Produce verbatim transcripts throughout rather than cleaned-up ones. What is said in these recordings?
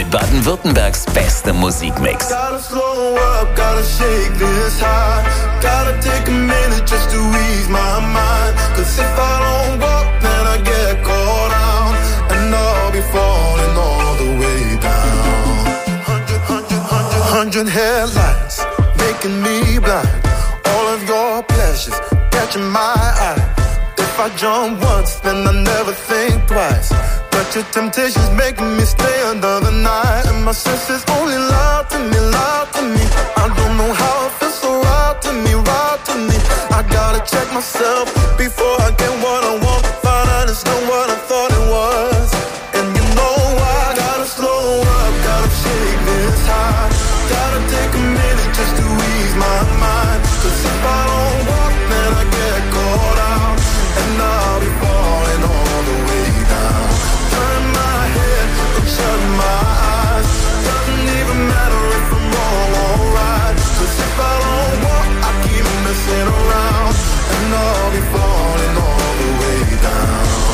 Baden-Württembergs bester Musikmix. Gotta slow up, gotta shake this high. Gotta take a minute just to ease my mind. Cause if I don't walk, then I get caught out. And I'll be falling all the way down. Hundred, hundred, hundred, hundred headlights making me blind. All of your pleasures catching my eye. If I jump once, then I never think twice. But your temptation's making me stay another night. And my senses only lie to me, lie to me. I don't know how it feels so right to me, right to me. I gotta check myself before I get what I want. Find out it's not what I thought it was. And you know I gotta slow up, gotta shake this high. Gotta take a minute just to ease my mind. Cause if I don't walk, then I get caught out. And I'll be falling all the way down. Turn my head and shut my eyes. Doesn't even matter if I'm wrong or right. Cause if I don't walk, I keep messing around. And I'll be falling all the way down.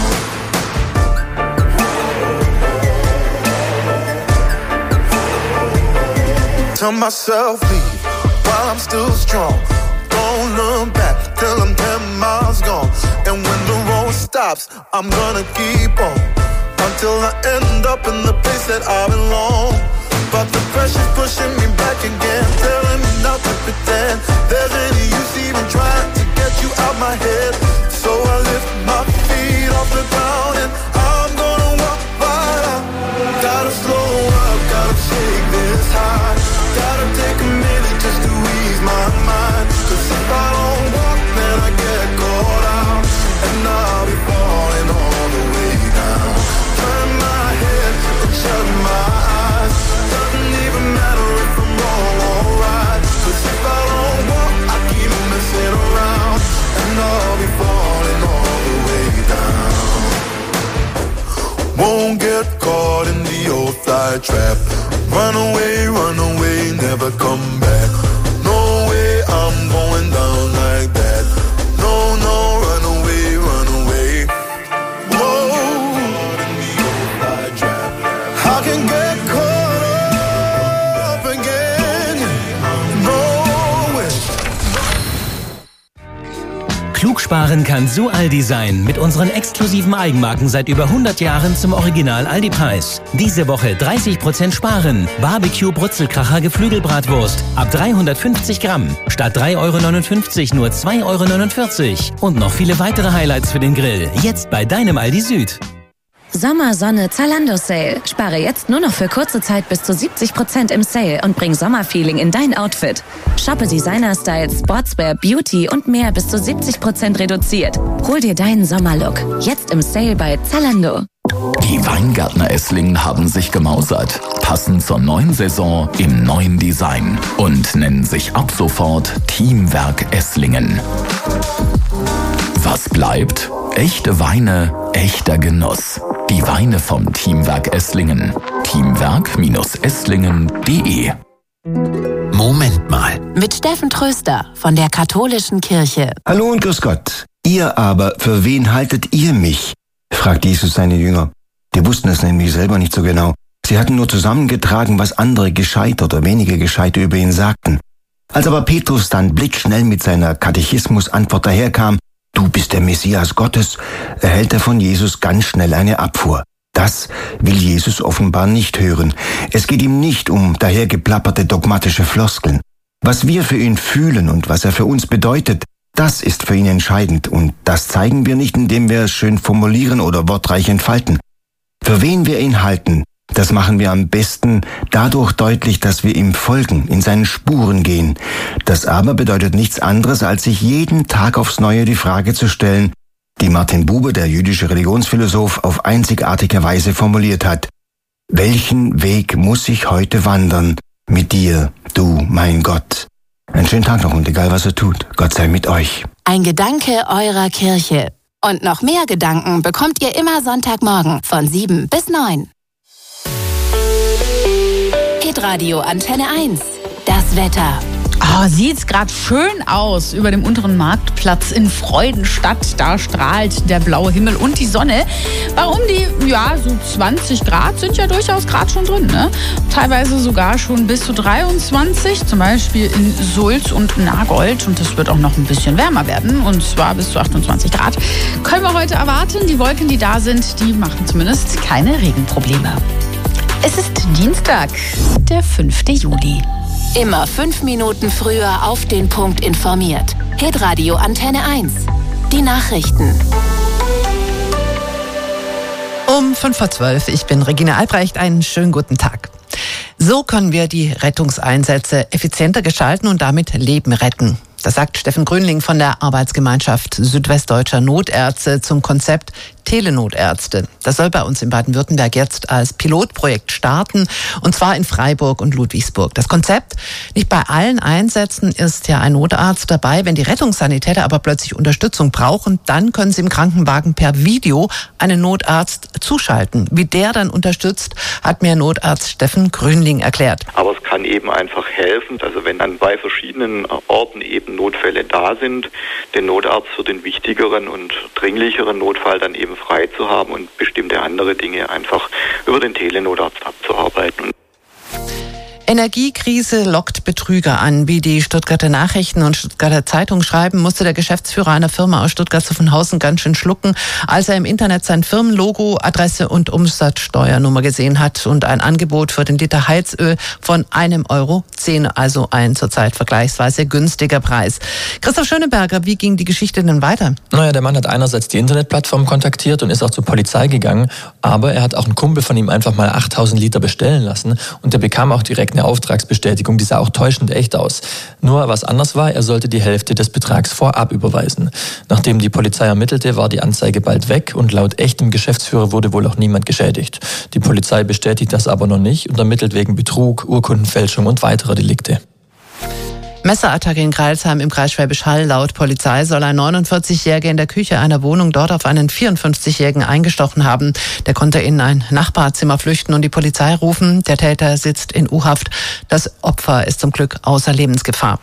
Tell myself leave while I'm still strong. Don't look back till I'm ten miles gone. And when the road stops, I'm gonna keep on until I end up in the place that I belong. But the pressure's pushing me back again, telling me not to pretend there's any use even trying to get you out my head. So I lift my feet off the ground and I'm gonna walk right out. Gotta slow up, gotta shake this high. Gotta take a minute just to ease my mind. Cause if I don't walk, then I get caught out. And I'll be falling all the way down. Turn my head and shut my eyes. Doesn't even matter if I'm wrong or right. Cause if I don't walk, I keep messing around. And I'll be falling all the way down. Won't get caught in the old fly trap. Run away, run away, never come back. No way, I'm going down like that. No, no, run away, run away. Whoa, I can get caught up again. No way. Klugsparen kann so Aldi sein. Mit unseren exklusiven Eigenmarken seit über hundert Jahren zum Original Aldi-Preis. Diese Woche dreißig Prozent sparen. Barbecue Brutzelkracher Geflügelbratwurst ab dreihundertfünfzig Gramm. Statt drei Euro neunundfünfzig nur zwei Euro neunundvierzig. Und noch viele weitere Highlights für den Grill. Jetzt bei deinem Aldi Süd. Sommersonne Zalando Sale. Spare jetzt nur noch für kurze Zeit bis zu siebzig Prozent im Sale und bring Sommerfeeling in dein Outfit. Shoppe Designer-Styles, Sportswear, Beauty und mehr bis zu siebzig Prozent reduziert. Hol dir deinen Sommerlook. Jetzt im Sale bei Zalando. Die Weingärtner Esslingen haben sich gemausert. Passend zur neuen Saison im neuen Design. Und nennen sich ab sofort Teamwerk Esslingen. Was bleibt? Echte Weine, echter Genuss. Die Weine vom Teamwerk Esslingen. teamwerk Esslingen punkt de. Moment mal. Mit Steffen Tröster von der Katholischen Kirche. Hallo und grüß Gott. Ihr aber, für wen haltet ihr mich? Fragt Jesus seine Jünger. Die wussten es nämlich selber nicht so genau. Sie hatten nur zusammengetragen, was andere Gescheite oder weniger Gescheite über ihn sagten. Als aber Petrus dann blitzschnell mit seiner Katechismus-Antwort daherkam, du bist der Messias Gottes, erhält er von Jesus ganz schnell eine Abfuhr. Das will Jesus offenbar nicht hören. Es geht ihm nicht um dahergeplapperte dogmatische Floskeln. Was wir für ihn fühlen und was er für uns bedeutet, das ist für ihn entscheidend. Und das zeigen wir nicht, indem wir es schön formulieren oder wortreich entfalten. Für wen wir ihn halten, das machen wir am besten dadurch deutlich, dass wir ihm folgen, in seinen Spuren gehen. Das aber bedeutet nichts anderes, als sich jeden Tag aufs Neue die Frage zu stellen, die Martin Buber, der jüdische Religionsphilosoph, auf einzigartige Weise formuliert hat. Welchen Weg muss ich heute wandern mit dir, du, mein Gott? Einen schönen Tag noch und egal was er tut, Gott sei mit euch. Ein Gedanke eurer Kirche. Und noch mehr Gedanken bekommt ihr immer Sonntagmorgen von sieben bis neun. Hitradio Antenne eins. Das Wetter. Oh, sieht's gerade schön aus über dem unteren Marktplatz in Freudenstadt. Da strahlt der blaue Himmel und die Sonne. Bei um die, ja, so zwanzig Grad sind ja durchaus gerade schon drin, ne? Teilweise sogar schon bis zu dreiundzwanzig, zum Beispiel in Sulz und Nagold. Und es wird auch noch ein bisschen wärmer werden, und zwar bis zu achtundzwanzig Grad. Können wir heute erwarten. Die Wolken, die da sind, die machen zumindest keine Regenprobleme. Es ist Dienstag, der fünfte Juli. Immer fünf Minuten früher auf den Punkt informiert. Hitradio Antenne eins. Die Nachrichten. Um fünf vor zwölf, ich bin Regina Albrecht, einen schönen guten Tag. So können wir die Rettungseinsätze effizienter gestalten und damit Leben retten. Das sagt Steffen Grünling von der Arbeitsgemeinschaft Südwestdeutscher Notärzte zum Konzept Telenotärzte. Das soll bei uns in Baden-Württemberg jetzt als Pilotprojekt starten, und zwar in Freiburg und Ludwigsburg. Das Konzept: nicht bei allen Einsätzen ist ja ein Notarzt dabei. Wenn die Rettungssanitäter aber plötzlich Unterstützung brauchen, dann können sie im Krankenwagen per Video einen Notarzt zuschalten. Wie der dann unterstützt, hat mir Notarzt Steffen Grünling erklärt. Aber es kann eben einfach helfen, also wenn an zwei verschiedenen Orten eben Notfälle da sind, den Notarzt für den wichtigeren und dringlicheren Notfall dann eben frei zu haben und bestimmte andere Dinge einfach über den Telenotarzt abzuarbeiten. Energiekrise lockt Betrüger an. Wie die Stuttgarter Nachrichten und Stuttgarter Zeitung schreiben, musste der Geschäftsführer einer Firma aus Stuttgart-Zuffenhausen ganz schön schlucken, als er im Internet sein Firmenlogo, Adresse und Umsatzsteuernummer gesehen hat und ein Angebot für den Liter Heizöl von einem Euro zehn, also ein zurzeit vergleichsweise günstiger Preis. Christoph Schöneberger, wie ging die Geschichte denn weiter? Naja, der Mann hat einerseits die Internetplattform kontaktiert und ist auch zur Polizei gegangen, aber er hat auch einen Kumpel von ihm einfach mal achttausend Liter bestellen lassen, und der bekam auch direkt eine Auftragsbestätigung, die sah auch täuschend echt aus. Nur was anders war, er sollte die Hälfte des Betrags vorab überweisen. Nachdem die Polizei ermittelte, war die Anzeige bald weg, und laut echtem Geschäftsführer wurde wohl auch niemand geschädigt. Die Polizei bestätigt das aber noch nicht und ermittelt wegen Betrug, Urkundenfälschung und weiterer Delikte. Messerattacke in Crailsheim im Kreis Schwäbisch Hall. Laut Polizei soll ein neunundvierzigjähriger in der Küche einer Wohnung dort auf einen vierundfünfzigjährigen eingestochen haben. Der konnte in ein Nachbarzimmer flüchten und die Polizei rufen. Der Täter sitzt in U-Haft. Das Opfer ist zum Glück außer Lebensgefahr.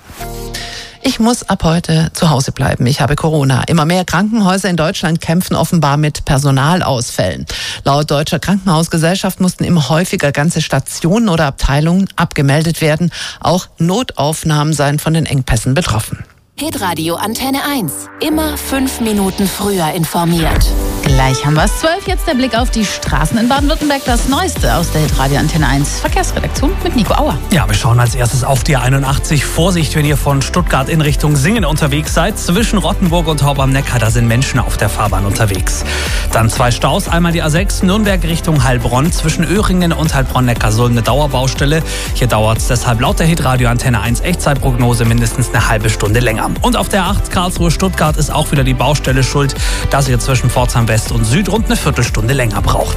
Ich muss ab heute zu Hause bleiben. Ich habe Corona. Immer mehr Krankenhäuser in Deutschland kämpfen offenbar mit Personalausfällen. Laut Deutscher Krankenhausgesellschaft mussten immer häufiger ganze Stationen oder Abteilungen abgemeldet werden. Auch Notaufnahmen seien von den Engpässen betroffen. Hitradio Antenne eins. Immer fünf Minuten früher informiert. Gleich haben wir es zwölf. Jetzt der Blick auf die Straßen in Baden-Württemberg. Das Neueste aus der Hitradio Antenne eins Verkehrsredaktion mit Nico Auer. Ja, wir schauen als erstes auf die einundachtzig. Vorsicht, wenn ihr von Stuttgart in Richtung Singen unterwegs seid. Zwischen Rottenburg und Haub am Neckar, da sind Menschen auf der Fahrbahn unterwegs. Dann zwei Staus. Einmal die A sechs Nürnberg Richtung Heilbronn. Zwischen Öhringen und Heilbronn-Neckarsulm eine Dauerbaustelle. Hier dauert es deshalb laut der Hitradio Antenne eins Echtzeitprognose mindestens eine halbe Stunde länger. Und auf der acht Karlsruhe-Stuttgart ist auch wieder die Baustelle schuld, dass ihr zwischen Pforzheim West und Süd rund eine Viertelstunde länger braucht.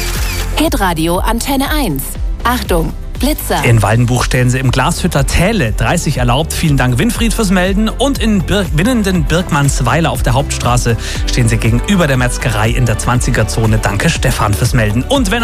Hitradio Antenne eins. Achtung, Blitzer. In Waldenbuch stellen sie im Glashütter Täle dreißig erlaubt. Vielen Dank, Winfried, fürs Melden. Und in Bir- Winnenden Birkmannsweiler auf der Hauptstraße stehen sie gegenüber der Metzgerei in der zwanziger Zone. Danke, Stefan, fürs Melden. Und wenn